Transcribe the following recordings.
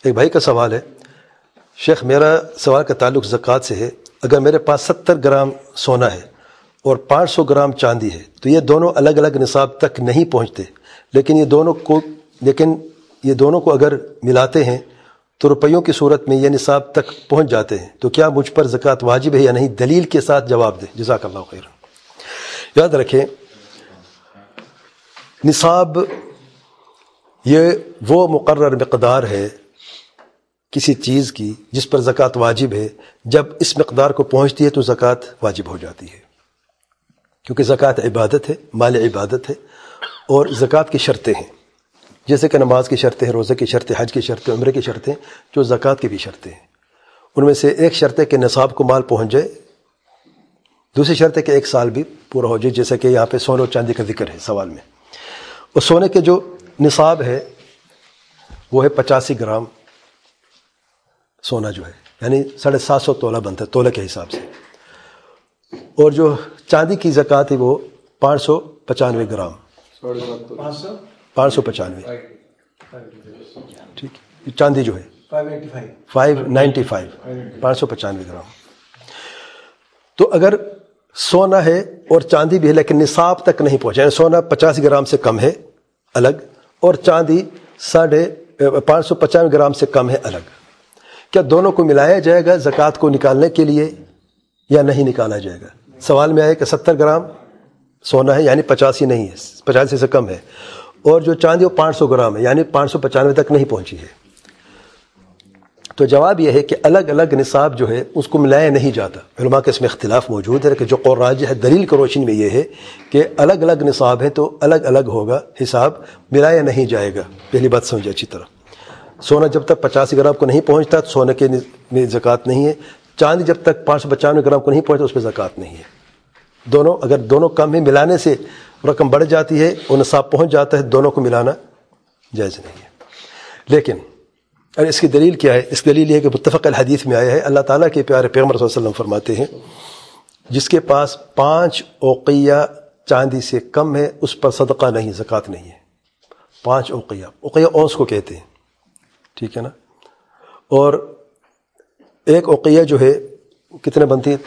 ایک بھائی کا سوال ہے، شیخ میرا سوال کا تعلق زکوٰۃ سے ہے. اگر میرے پاس 70 گرام سونا ہے اور 500 گرام چاندی ہے تو یہ دونوں الگ الگ نصاب تک نہیں پہنچتے، لیکن یہ دونوں کو اگر ملاتے ہیں تو روپیوں کی صورت میں یہ نصاب تک پہنچ جاتے ہیں، تو کیا مجھ پر زکوٰۃ واجب ہے یا نہیں؟ دلیل کے ساتھ جواب دیں، جزاک اللہ خیر. یاد رکھیں، نصاب یہ وہ مقرر مقدار ہے کسی چیز کی جس پر زکوٰۃ واجب ہے. جب اس مقدار کو پہنچتی ہے تو زکوٰۃ واجب ہو جاتی ہے، کیونکہ زکوٰۃ عبادت ہے، مال عبادت ہے، اور زکوٰۃ کی شرطیں ہیں، جیسے کہ نماز کی شرطیں ہیں، روزے کی شرطیں، حج کی شرطیں، عمرے کی شرطیں، جو زکوٰۃ کی بھی شرطیں ہیں. ان میں سے ایک شرط ہے کہ نصاب کو مال پہنچ جائے، دوسری شرط ہے کہ 1 سال بھی پورا ہو جائے، جیسے کہ یہاں پہ سونے اور چاندی کا ذکر ہے سوال میں. اور سونے کے جو نصاب ہے وہ ہے 85 گرام سونا جو ہے، یعنی 750 تولہ بنتا ہے تولے کے حساب سے. اور جو چاندی کی زکوٰۃ ہے وہ 595 گرام، 595، ٹھیک ہے. چاندی جو ہے 595 595 گرام. تو اگر سونا ہے اور چاندی بھی ہے لیکن نصاب تک نہیں پہنچا، یعنی سونا 50 گرام سے کم ہے الگ، اور چاندی 595 گرام سے کم ہے الگ، کیا دونوں کو ملایا جائے گا زکوٰۃ کو نکالنے کے لیے یا نہیں نکالا جائے گا؟ سوال میں آیا کہ 70 گرام سونا ہے یعنی 85 نہیں ہے، 85 سے کم ہے، اور جو چاندی وہ 500 گرام ہے یعنی 595 تک نہیں پہنچی ہے. تو جواب یہ ہے کہ الگ الگ نصاب جو ہے اس کو ملایا نہیں جاتا. علماء کے اس میں اختلاف موجود ہے کہ جو قول راجح ہے دلیل کی روشنی میں یہ ہے کہ الگ الگ نصاب ہے تو الگ الگ ہوگا حساب، ملایا نہیں جائے گا. پہلی بات سمجھے اچھی طرح. سونا جب تک 85 گرام کو نہیں پہنچتا تو سونے کے میں زکوٰۃ نہیں ہے. چاندی جب تک 595 گرام کو نہیں پہنچتا اس پہ زکوٰۃ نہیں ہے. دونوں اگر دونوں کم ہیں، ملانے سے رقم بڑھ جاتی ہے اور نصاب پہنچ جاتا ہے، دونوں کو ملانا جائز نہیں ہے. لیکن اور اس کی دلیل کیا ہے؟ اس دلیل یہ ہے کہ متفق الحدیث میں آیا ہے، اللہ تعالیٰ کے پیارے پیغمبر صلی اللہ علیہ وسلم فرماتے ہیں جس کے پاس 5 اوقیہ چاندی سے کم ہے اس پر صدقہ نہیں، زکوٰۃ نہیں ہے. 5 اوقیہ اونس کو کہتے ہیں، ٹھیک ہے نا. اور ایک اوقیہ جو ہے کتنے بنتی ہے؟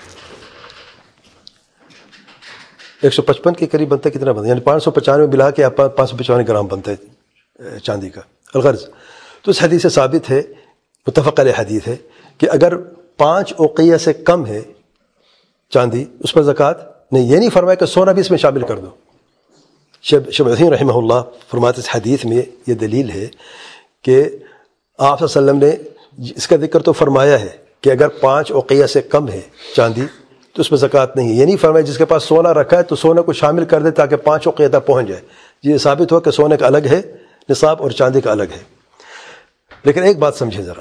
155 کے قریب بنتا ہے. کتنا بنتا ہے؟ یعنی 595 ملا کے 595 گرام بنتا ہے چاندی کا الغرض. تو اس حدیث سے ثابت ہے، متفق علیہ حدیث ہے، کہ اگر 5 اوقیہ سے کم ہے چاندی اس پر زکوٰۃ نہیں. یہ نہیں فرمایا کہ سونا بھی اس میں شامل کر دو. شیخ عثیمین رحمہ اللہ فرماتے اس حدیث میں یہ دلیل ہے کہ آپ صلی اللہ علیہ وسلم نے اس کا ذکر تو فرمایا ہے کہ اگر 5 اوقیہ سے کم ہے چاندی تو اس میں زکوٰۃ نہیں ہے. یہ نہیں فرمایا جس کے پاس سونا رکھا ہے تو سونا کو شامل کر دے تاکہ 5 اوقیہ تک پہنچ جائے. یہ ثابت ہو کہ سونے کا الگ ہے نصاب اور چاندی کا الگ ہے. لیکن ایک بات سمجھیں ذرا،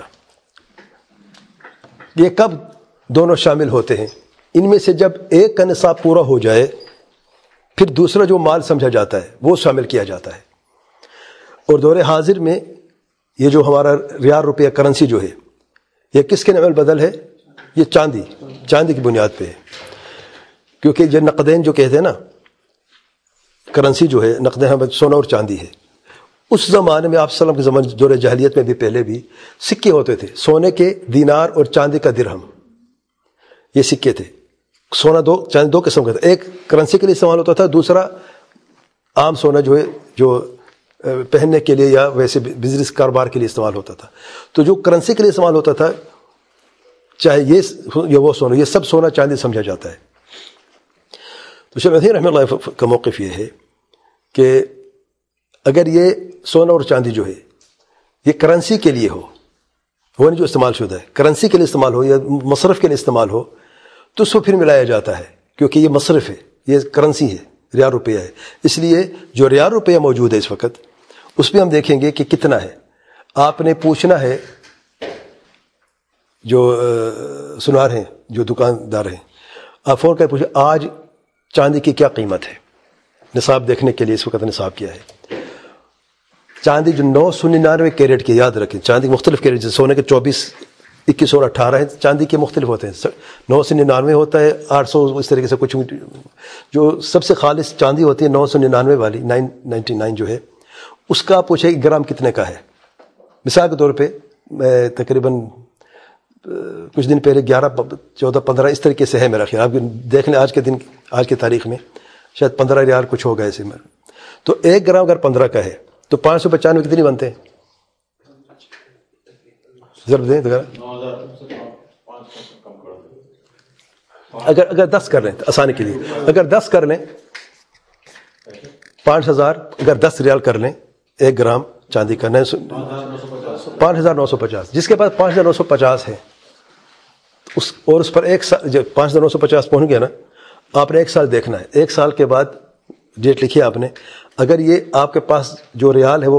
یہ کب دونوں شامل ہوتے ہیں؟ ان میں سے جب ایک کا نصاب پورا ہو جائے پھر دوسرا جو مال سمجھا جاتا ہے وہ شامل کیا جاتا ہے. اور دور حاضر میں یہ جو ہمارا ریال روپیہ کرنسی جو ہے یہ کس کے نقل بدل ہے؟ یہ چاندی کی بنیاد پہ ہے. کیونکہ یہ نقدین جو کہتے ہیں نا، کرنسی جو ہے نقدین سونا اور چاندی ہے. اس زمانے میں آپ صلی اللہ علیہ وسلم کے زمانے دور جاہلیت میں بھی پہلے بھی سکے ہوتے تھے، سونے کے دینار اور چاندی کا درہم، یہ سکے تھے. سونا چاندی 2 قسم کا تھا، ایک کرنسی کے لیے استعمال ہوتا تھا، دوسرا عام سونا جو ہے جو پہننے کے لیے یا ویسے بزنس کاروبار کے لیے استعمال ہوتا تھا. تو جو کرنسی کے لیے استعمال ہوتا تھا چاہے یہ وہ سونا، یہ سب سونا چاندی سمجھا جاتا ہے. تو شیخ عثیمین رحمہ اللہ کا موقف یہ ہے کہ اگر یہ سونا اور چاندی جو ہے یہ کرنسی کے لیے ہو، وہ نہیں جو استعمال شدہ ہے، کرنسی کے لیے استعمال ہو یا مصرف کے لیے استعمال ہو تو اس کو پھر ملایا جاتا ہے، کیونکہ یہ مصرف ہے، یہ کرنسی ہے، ریال روپیہ ہے. اس لیے جو ریال روپیہ موجود ہے اس وقت اس میں ہم دیکھیں گے کہ کتنا ہے. آپ نے پوچھنا ہے جو سنار ہیں، جو دکاندار ہیں، آپ فون کر پوچھیں آج چاندی کی کیا قیمت ہے، نصاب دیکھنے کے لیے اس وقت نصاب کیا ہے. چاندی جو 999 کیرٹ کی، یاد رکھیں چاندی مختلف کیرٹ، جیسے سونے کے 24 21 اور 18 ہیں، چاندی کے مختلف ہوتے ہیں. 999 ہوتا ہے، 800 اس طریقے سے کچھ. جو سب سے خالص چاندی ہوتی ہے 999 والی 999 جو ہے، اس کا پوچھے 1 گرام کتنے کا ہے، مثال کے طور پہ میں تقریباً کچھ دن پہلے 11 14 15 اس طریقے سے ہے میرا خیال. آپ دیکھ لیں آج کی تاریخ میں شاید 15 ریال کچھ ہوگا ایسے میں. تو 1 گرام اگر 15 کا ہے تو 595 کتنی بنتے ہیں؟ ضرب دیں اگر 10 کر لیں آسانی کے لیے, اگر 10 کر لیں 5000, اگر 10 ریال کر لیں 1 گرام چاندی کا 5950. جس کے پاس 5950 ہے اور اس پر 1 سال جب 5950 پہنچ گیا نا, آپ نے 1 سال دیکھنا ہے. 1 سال کے بعد ڈیٹ لکھی آپ نے. اگر یہ آپ کے پاس جو ریال ہے وہ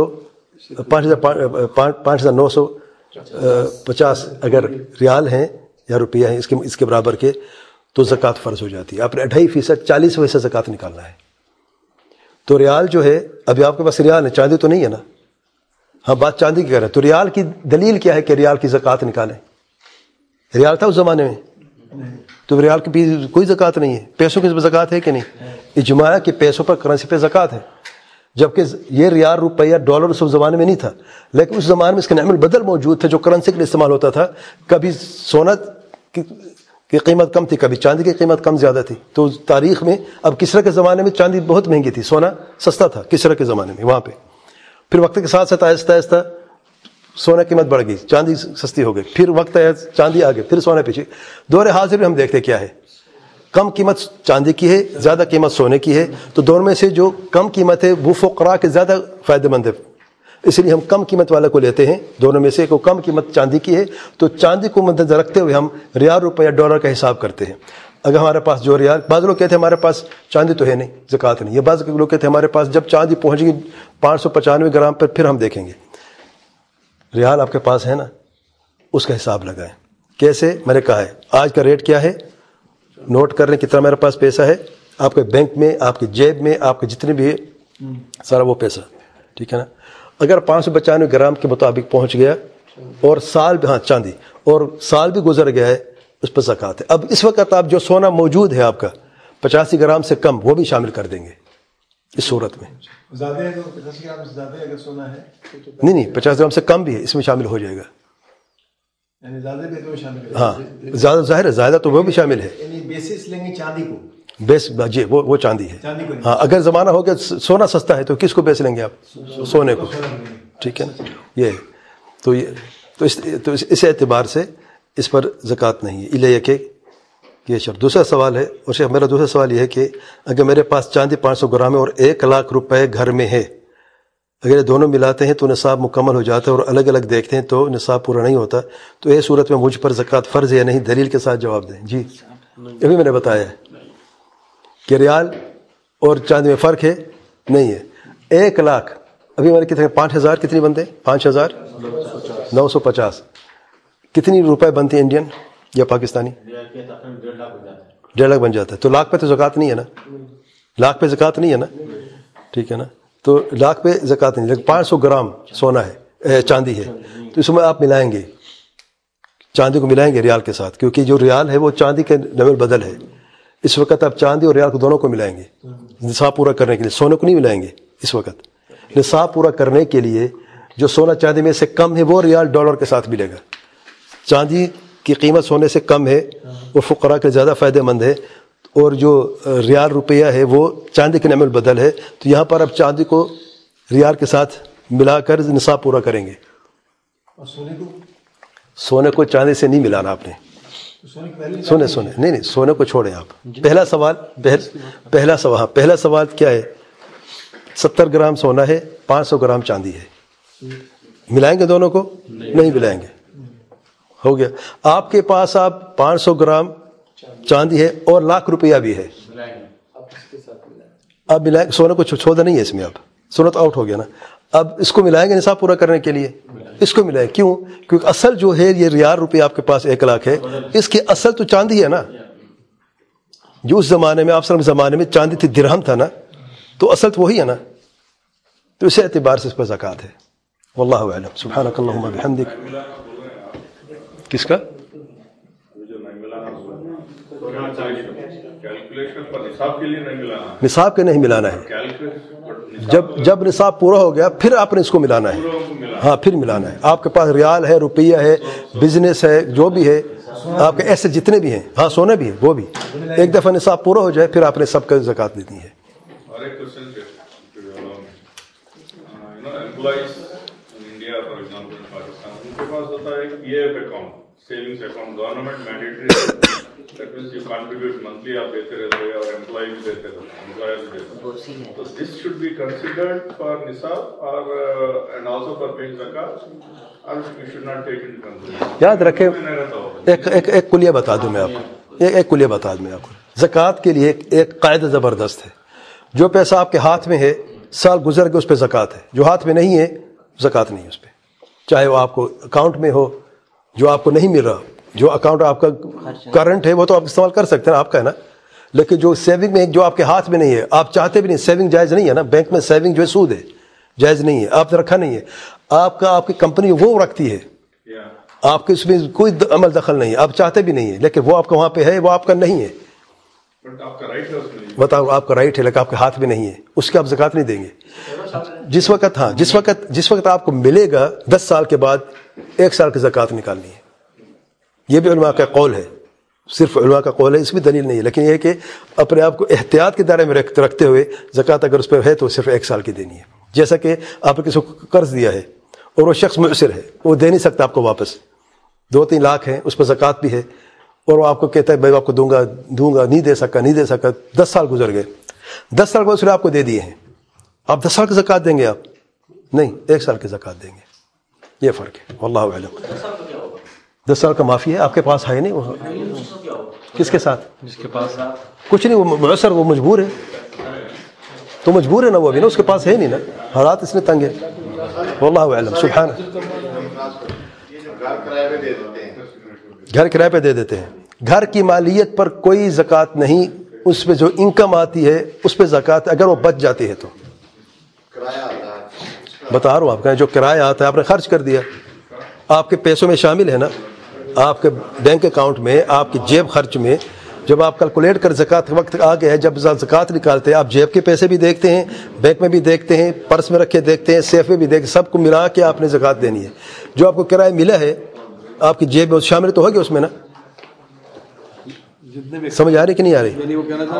5950 اگر ریال ہیں یا روپیہ ہیں اس کے برابر کے, تو زکوٰۃ فرض ہو جاتی ہے. آپ نے 2.5% 40% زکوٰۃ نکالنا ہے. تو ریال جو ہے, ابھی آپ کے پاس ریال ہے, چاندی تو نہیں ہے نا. ہاں بات چاندی کی کر رہے ہیں. تو ریال کی دلیل کیا ہے کہ ریال کی زکوٰۃ نکالیں؟ ریال تھا اس زمانے میں, تو ریال کی کوئی زکوٰۃ نہیں ہے. پیسوں کی زکوٰۃ ہے کہ نہیں؟ اجماع کہ پیسوں پر, کرنسی پہ زکوٰۃ ہے. جبکہ یہ ریال, روپیہ, ڈالر اس زمانے میں نہیں تھا, لیکن اس زمانے میں اس کا نعم البدل موجود تھا جو کرنسی کے لیے استعمال ہوتا تھا. کبھی سونا کی قیمت کم تھی, کبھی چاندی کی قیمت کم زیادہ تھی. تو تاریخ میں اب کسرا کے زمانے میں چاندی بہت مہنگی تھی, سونا سستا تھا کسرا کے زمانے میں وہاں پہ. پھر وقت کے ساتھ ساتھ آہستہ آہستہ سونا قیمت بڑھ گئی, چاندی سستی ہو گئی. پھر وقت آیا چاندی آگے, پھر سونا پیچھے. دور حاضر میں ہم دیکھتے کیا ہے, کم قیمت چاندی کی ہے, زیادہ قیمت سونے کی ہے. تو دونوں میں سے جو کم قیمت ہے وہ فقراء کے زیادہ فائدہ مند ہے, اس لیے ہم کم قیمت والا کو لیتے ہیں. دونوں میں سے کو کم قیمت چاندی کی ہے, تو چاندی کو مد نظر رکھتے ہوئے ہم ریال, روپیہ, ڈالر کا حساب کرتے ہیں. اگر ہمارے پاس جو ریال, بعض لوگ کہتے ہیں ہمارے پاس چاندی تو ہے نہیں, زکوٰۃ نہیں. یہ بعض لوگ کہتے ہیں ہمارے پاس جب چاندی پہنچ گئی 595 گرام پر پھر ہم دیکھیں گے. ریال آپ کے پاس ہے نا, اس کا حساب لگائیں. کیسے؟ میں نے کہا ہے آج کا ریٹ کیا ہے, نوٹ کر لیں کتنا میرے پاس پیسہ ہے آپ کے بینک میں, آپ کی جیب میں, آپ کے جتنے بھی ہے سارا وہ پیسہ, ٹھیک ہے نا. اگر 595 گرام کے مطابق پہنچ گیا اور سال, ہاں چاندی, اور سال بھی گزر گیا ہے, اس پر زکوٰۃ ہے. اب اس وقت آپ جو سونا موجود ہے آپ کا 85 گرام سے کم, وہ بھی شامل کر دیں گے اس صورت میں. نہیں 50 گرام سے کم بھی ہے, اس میں شامل ہو جائے گا. ہاں زیادہ ظاہر ہے, زیادہ تو وہ بھی شامل ہے. بیس جی وہ چاندی ہے. ہاں اگر زمانہ ہو گیا سونا سستا ہے تو کس کو بیچ لیں گے آپ؟ سونے کو, ٹھیک ہے نا. یہ تو اس اعتبار سے اس پر زکوٰۃ نہیں ہے. یہ کہ یہ شرط. دوسرا سوال ہے, اور شیخ میرا دوسرا سوال یہ ہے کہ اگر میرے پاس چاندی 500 گرام ہے اور 1 لاکھ روپے گھر میں ہے, اگر یہ دونوں ملاتے ہیں تو نصاب مکمل ہو جاتا ہے, اور الگ الگ دیکھتے ہیں تو نصاب پورا نہیں ہوتا, تو یہ صورت میں مجھ پر زکوٰۃ فرض ہے یا نہیں؟ دلیل کے ساتھ جواب دیں. جی ابھی میں نے بتایا ہے کہ ریال اور چاندی میں فرق ہے نہیں ہے. 1 لاکھ ابھی میں نے کتنے, 5000 کتنی بنتے ہیں؟ 5950 کتنی روپے بنتی ہیں انڈین یا پاکستانی؟ 1.5 لاکھ بن جاتا ہے. تو لاکھ پہ تو زکوٰۃ نہیں ہے نا, لاکھ پہ زکوٰۃ نہیں ہے نا, ٹھیک ہے نا. تو لاکھ پہ زکوٰۃ نہیں, لیکن 500 گرام سونا ہے, چاندی ہے, تو اس میں آپ ملائیں گے, چاندی کو ملائیں گے ریال کے ساتھ, کیونکہ جو ریال ہے وہ چاندی کے نمل بدل ہے. اس وقت آپ چاندی اور ریال کو دونوں کو ملائیں گے نصاب پورا کرنے کے لیے. سونے کو نہیں ملائیں گے اس وقت. نصاب پورا کرنے کے لیے جو سونا چاندی میں سے کم ہے وہ ریال ڈالر کے ساتھ ملے گا. چاندی کی قیمت سونے سے کم ہے, وہ فقراء کے زیادہ فائدہ مند ہے, اور جو ریال روپیہ ہے وہ چاندی کے نعم البدل ہے. تو یہاں پر اب چاندی کو ریال کے ساتھ ملا کر نصاب پورا کریں گے. اور سونے کو چاندی سے نہیں ملانا آپ نے. سونے نہیں سونے کو چھوڑیں آپ. پہلا سوال کیا ہے؟ 70 گرام سونا ہے, 500 گرام چاندی ہے, ملائیں گے دونوں کو؟ نہیں ملائیں گے. ہو گیا. آپ کے پاس آپ 500 گرام چاندی ہے اور لاکھ روپیہ بھی ہے, اب ملائیں. سونے کو چھوڑا نہیں ہے اس میں, اب سونا تو آؤٹ ہو گیا نا. اب اس کو ملائیں گے نصاب پورا کرنے کے لیے, اس کو ملائیں. کیوں؟ کیونکہ اصل جو ہے یہ ریال روپیہ آپ کے پاس 1 لاکھ ہے, اس کی اصل تو چاندی ہے نا. جو اس زمانے میں, آپ صلی زمانے میں چاندی تھی, درہم تھا نا, تو اصل تو وہی ہے نا. تو اس اعتبار سے اس پر زکوٰۃ ہے. واللہ اعلم. سبحانک اللہم بحمدک. کس کا؟ نصاب کے نہیں ملانا ہے. جب نصاب پورا ہو گیا پھر آپ نے اس کو ملانا ہے. ہاں پھر ملانا ہے. آپ کے پاس ریال ہے, روپیہ ہے, بزنس ہے, جو بھی ہے آپ کے ایسے جتنے بھی ہیں, ہاں سونا بھی ہے, وہ بھی ایک دفعہ نصاب پورا ہو جائے پھر آپ نے سب کا زکوٰۃ دینی ہے. اور ایک question employees India for example Pakistan ان کے پاس ہوتا ہے P F account, savings account, government mandatory, that means you contribute monthly, آپ دیتے رہتے ہیں اور امپلائی بھی دیتے رہتے ہیں, امپلائر بھی دیتے ہیں. تو this should be considered for نصاب اور اینڈ آلسو فار پیئنگ زکات, اور you should not take it consideration. یاد رکھیں ایک کلیہ بتا دوں میں آپ کو, ایک کلیہ بتا دوں میں آپ کو. زکوٰۃ کے لیے ایک قاعدہ زبردست ہے. جو پیسہ آپ کے ہاتھ میں ہے سال گزر کے اس پہ زکوٰۃ ہے, جو ہاتھ میں نہیں ہے زکوٰۃ نہیں ہے اس پہ, چاہے وہ آپ کو اکاؤنٹ میں ہو, جو آپ کو نہیں مل رہا, جو اکاؤنٹ آپ کا کرنٹ ہے وہ تو آپ استعمال کر سکتے ہیں, آپ کا ہے نا, لیکن جو سیونگ میں جو آپ کے ہاتھ میں نہیں ہے, آپ چاہتے بھی نہیں, سیونگ جائز نہیں ہے نا, بینک میں سیونگ جو ہے سود ہے, جائز نہیں ہے, آپ نے رکھا نہیں ہے, آپ کی کمپنی وہ رکھتی ہے, آپ کے اس میں کوئی عمل دخل نہیں ہے, آپ چاہتے بھی نہیں ہے, لیکن وہ آپ کا وہاں پہ ہے, وہ آپ کا نہیں ہے, بتاؤ آپ کا رائٹ ہے لیکن آپ کے ہاتھ میں نہیں ہے, اس کے آپ زکوٰۃ نہیں دیں گے. جس وقت آپ کو ملے گا 10 سال کے بعد 1 سال کی زکوٰۃ نکالنی ہے. یہ بھی علماء کا قول ہے, صرف علماء کا قول ہے, اس میں دلیل نہیں ہے, لیکن یہ ہے کہ اپنے آپ کو احتیاط کے دائرے میں رکھتے ہوئے زکوٰۃ اگر اس پہ ہے تو صرف 1 سال کی دینی ہے. جیسا کہ آپ نے کسی کو قرض دیا ہے اور وہ شخص معسر ہے, وہ دے نہیں سکتا آپ کو واپس, 2-3 لاکھ ہیں, اس پہ زکوٰۃ بھی ہے, اور وہ آپ کو کہتا ہے بھائی آپ کو دوں گا, نہیں دے سکا, 10 سال گزر گئے, 10 سال بعد اس نے آپ کو دے دیے ہیں, آپ 10 سال کی زکوٰۃ دیں گے؟ آپ نہیں, 1 سال کی زکوٰۃ دیں گے. یہ فرق ہے, واللہ اعلم. 10 سال کا معافی ہے, آپ کے پاس ہے نہیں, وہ کس کے ساتھ, جس کے پاس کچھ نہیں, وہ معسر, وہ مجبور ہے, تو مجبور ہے نا, وہ ابھی نا اس کے پاس ہے نہیں نا, حالات اس میں تنگ ہے. واللہ اعلم. سبحان. گھر کرائے پہ دے دیتے ہیں, گھر کی مالیت پر کوئی زکوٰۃ نہیں, اس پہ جو انکم آتی ہے اس پہ زکوٰۃ, اگر وہ بچ جاتی ہے تو. بتا رہا ہوں آپ کا, جو کرایہ آتا ہے آپ نے خرچ کر دیا, آپ کے پیسوں میں شامل ہے نا, آپ کے بینک اکاؤنٹ میں, آپ کی جیب خرچ میں, جب آپ کیلکولیٹ کر زکوٰۃ وقت آ گیا ہے, جب زکوٰۃ نکالتے ہیں آپ جیب کے پیسے بھی دیکھتے ہیں, بینک میں بھی دیکھتے ہیں, پرس میں رکھے دیکھتے ہیں, سیف میں بھی دیکھتے ہیں, سب کو ملا کے آپ نے زکوٰۃ دینی ہے. جو آپ کو کرایہ ملا ہے آپ کی جیب میں شامل تو ہوگی اس میں نا, سمجھ آ رہی کہ نہیں آ رہی؟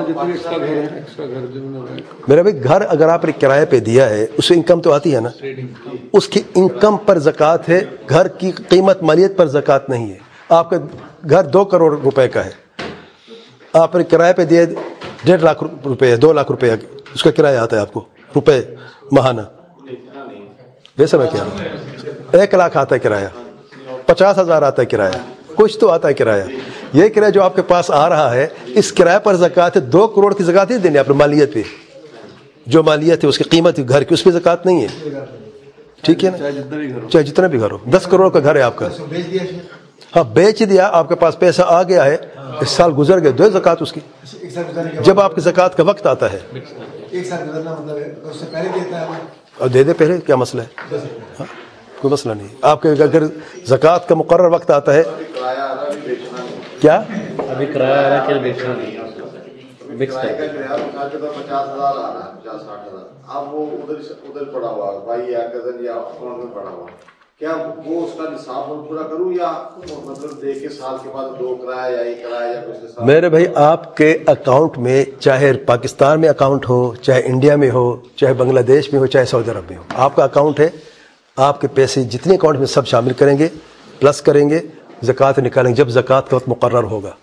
میرا بھائی گھر اگر آپ نے کرایہ پہ دیا ہے اس سے انکم تو آتی ہے نا, اس کی انکم پر زکوٰۃ ہے, گھر کی قیمت مالیت پر زکوٰۃ نہیں ہے. آپ کا گھر 2 کروڑ روپے کا ہے, آپ نے کرایہ پہ دیا 1.5 لاکھ روپے, 2 لاکھ روپے اس کا کرایہ آتا ہے آپ کو روپے ماہانہ, ویسا میں کہہ رہا ہوں 1 لاکھ آتا ہے کرایہ, 50,000 آتا ہے کرایہ, کچھ تو آتا ہے کرایہ. یہ کرایہ جو آپ کے پاس آ رہا ہے اس کرایہ پر زکوٰۃ ہے, 2 کروڑ کی زکوٰۃ نہیں دینی آپ نے مالیت پہ, جو مالیت ہے اس کی قیمت ہے گھر کی, اس پہ زکوٰۃ نہیں ہے, ٹھیک ہے نا, چاہے جتنا بھی گھر ہو. 10 کروڑ کا گھر ہے آپ کا, ہاں بیچ دیا, آپ کے پاس پیسہ آ گیا ہے, 1 سال گزر گئے, 2 زکوٰۃ اس کی, جب آپ کی زکوٰۃ کا وقت آتا ہے. 1 سال گزرنا مطلب ہے اس سے پہلے دیتا ہے, اور دے دے پہلے, کیا مسئلہ ہے, ہاں کوئی مسئلہ نہیں. آپ کے اگر زکوٰۃ کا مقرر وقت آتا ہے, کیا ابھی کرایہ آ رہا ہے کہ بیچنا نہیں, مکس ہے, 50,000 آ رہا ہے, 50-60,000, اب وہ ادھر پڑا ہوا بھائی یا کزن یا اکاؤنٹ میں پڑا ہوا, کیا وہ اس کا نصاب پورا کروں یا مطلب دے کے سال کے بعد 2 کرایہ یا 1 کرایہ یا کچھ حساب؟ میرے بھائی آپ کے اکاؤنٹ میں, چاہے پاکستان میں اکاؤنٹ ہو, چاہے انڈیا میں ہو, چاہے بنگلہ دیش میں ہو, چاہے سعودی عرب میں ہو, آپ کا اکاؤنٹ ہے, آپ کے پیسے جتنے اکاؤنٹ میں سب شامل کریں گے, پلس کریں گے, زکوٰۃ نکالیں گے جب زکوٰۃ کا وقت مقرر ہوگا.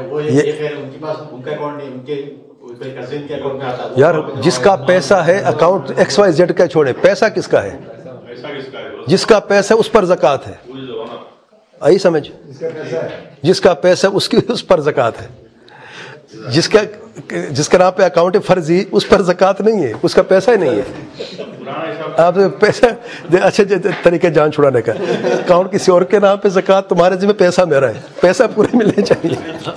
یار جس کا پیسہ ہے اکاؤنٹ XYZ کا چھوڑے, پیسہ کس کا ہے, جس کا پیسہ اس پر زکوٰۃ ہے, آئی سمجھ, جس کا پیسہ اس پر زکوٰۃ ہے, جس کا نام پہ اکاؤنٹ ہے فرضی, اس پر زکوٰۃ نہیں ہے, اس کا پیسہ ہی نہیں ہے. آپ پیسہ اچھے طریقے جان چھڑانے کا, اکاؤنٹ کسی اور کے نام پہ زکوٰۃ, تمہارے ذمہ پیسہ میرا ہے, پیسہ پورے ملنے چاہیے.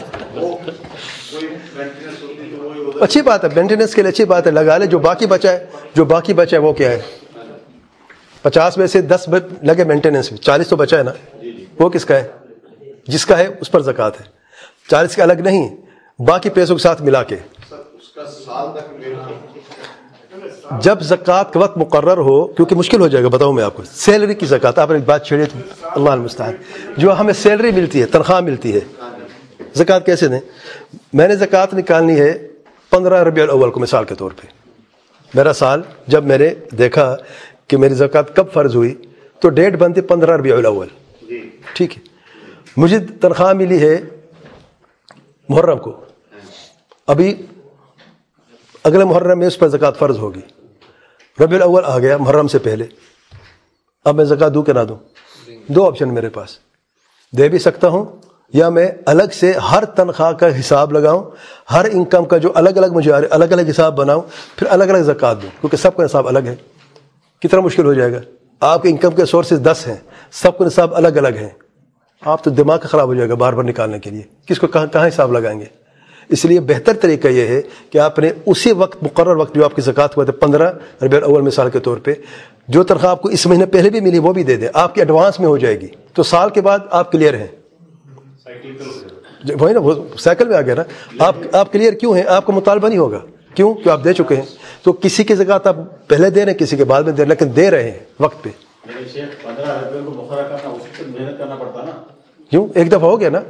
اچھی بات ہے, مینٹیننس کے لیے اچھی بات ہے, لگا لے, جو باقی بچا ہے وہ کیا ہے, 50 میں سے 10 لگے مینٹیننس میں, 40 تو بچا ہے نا, وہ کس کا ہے, جس کا ہے اس پر زکوٰۃ ہے, 40 کے الگ نہیں, باقی پیسوں کے ساتھ ملا کے. جب زکوٰۃ کا وقت مقرر ہو، کیونکہ مشکل ہو جائے گا، بتاؤں میں آپ کو سیلری کی زکوٰۃ، آپ نے بات چھیڑی تھی، اللہ المستعان، جو ہمیں سیلری ملتی ہے، تنخواہ ملتی ہے، زکوٰۃ کیسے دیں؟ میں نے زکوٰۃ نکالنی ہے 15 ربیع الاول کو مثال کے طور پہ، میرا سال جب میں نے دیکھا کہ میری زکوٰۃ کب فرض ہوئی تو ڈیٹ بنتی 15 ربیع الاول، ٹھیک ہے، مجھے تنخواہ ملی ہے محرم کو، ابھی اگلے محرم میں اس پر زکوٰۃ فرض ہوگی، ربیع الاول آ گیا محرم سے پہلے، اب میں زکوٰۃ دوں کہ نہ دوں؟ دو آپشن میرے پاس، دے بھی سکتا ہوں یا میں الگ سے ہر تنخواہ کا حساب لگاؤں، ہر انکم کا جو الگ الگ مجھے الگ الگ حساب بناؤں، پھر الگ الگ زکوٰۃ دوں، کیونکہ سب کا حساب الگ ہے۔ کتنا مشکل ہو جائے گا، آپ کے انکم کے سورسز 10 ہیں، سب کا حساب الگ الگ ہیں، آپ تو دماغ خراب ہو جائے گا بار بار نکالنے کے لیے، کس کو کہاں حساب لگائیں گے؟ اس لیے بہتر طریقہ یہ ہے کہ آپ نے اسی وقت مقرر وقت جو آپ کی زکوٰۃ ہوا تھا 15 ربیع الاول مثال کے طور پہ، جو تنخواہ آپ کو اس مہینے پہلے بھی ملی وہ بھی دے دیں، آپ کی ایڈوانس میں ہو جائے گی، تو سال کے بعد آپ کلیئر ہیں۔ وہی نا، وہ سائیکل میں آ گیا نا، آپ کلیئر کیوں ہیں؟ آپ کا مطالبہ نہیں ہوگا، کیوں کہ آپ دے چکے ہیں، تو کسی کی زکوٰۃ آپ پہلے دے رہے ہیں، کسی کے بعد میں دے رہے ہیں، لیکن دے رہے ہیں وقت پہ۔ 15 ربیع کو مقرر کرنا اس سے محنت کرنا پڑتا نا، کیوں؟ ایک دفعہ ہو گیا نا،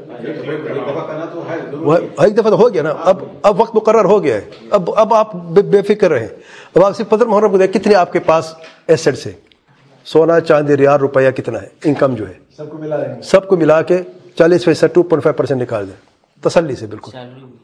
ایک دفعہ تو ہو گیا نا، اب وقت مقرر ہو گیا ہے، اب آپ بے فکر رہیں، اب آپ صرف 15 محرم کو دیکھ کتنے آپ کے پاس ایسٹس ہیں، سونا چاندی ریال روپیہ کتنا ہے، انکم جو ہے سب کو ملا کے 40% 2.5% نکال دیں تسلی سے، بالکل